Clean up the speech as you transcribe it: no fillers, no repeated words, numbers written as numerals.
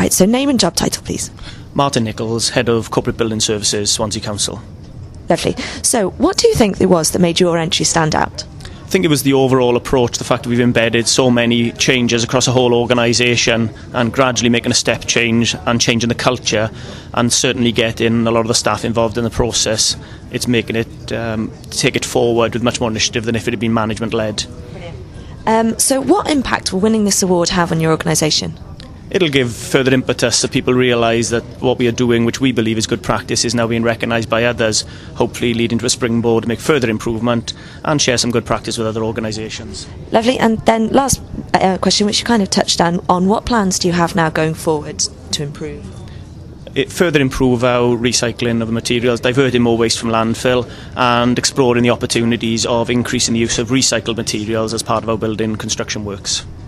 Right, so name and job title, please. Martin Nichols, Head of Corporate Building Services, Swansea Council. Lovely. So what do you think it was that made your entry stand out? I think it was the overall approach, the fact that we've embedded so many changes across a whole organisation and gradually making a step change and changing the culture, and certainly getting a lot of the staff involved in the process. It's making it take it forward with much more initiative than if it had been management-led. So what impact will winning this award have on your organisation? It'll give further impetus so people realise that what we are doing, which we believe is good practice, is now being recognised by others, hopefully leading to a springboard to make further improvement and share some good practice with other organisations. Lovely. And then last question, which you kind of touched on what plans do you have now going forward to improve? Further improve our recycling of materials, diverting more waste from landfill and exploring the opportunities of increasing the use of recycled materials as part of our building construction works.